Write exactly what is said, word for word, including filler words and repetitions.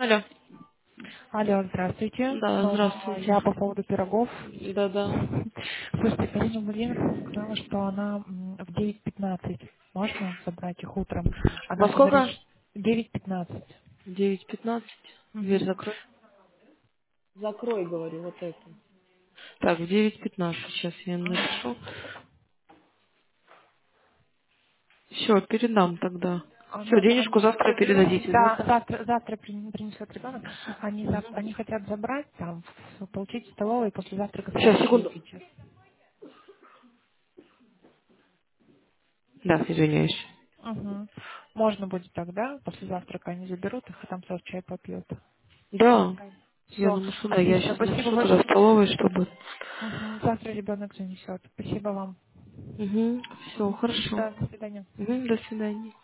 Алло. Алло, здравствуйте. Да, Снова здравствуйте. я по поводу пирогов. Да-да. Слушайте, Карина Владимировна сказала, что она м, в девять пятнадцать. Можно забрать их утром? Она Во говорит, сколько? что девять пятнадцать. Девять пятнадцать. Дверь Мгм. закрой. Закрой, говорю, вот это. Так, в девять пятнадцать сейчас я им Мгм. напишу. Все, передам тогда. Все, Она, денежку они завтра заберут, передадите, да? да, завтра, завтра прин- принесет ребенок. Они, зав- они хотят забрать там, в- получить в столовой после завтрака Сейчас, следующий секунду. вечер. Да, извиняюсь. Угу. Можно будет тогда, после завтрака они заберут их, и там сразу чай попьют. Да. Я Все, думаю, что да, я отлично. сейчас Спасибо напишу туда в большое. столовой, чтобы... Мгм. Завтра ребенок занесет. Спасибо вам. Угу. Все, Мгм. хорошо. Да, до свидания. Угу, до свидания.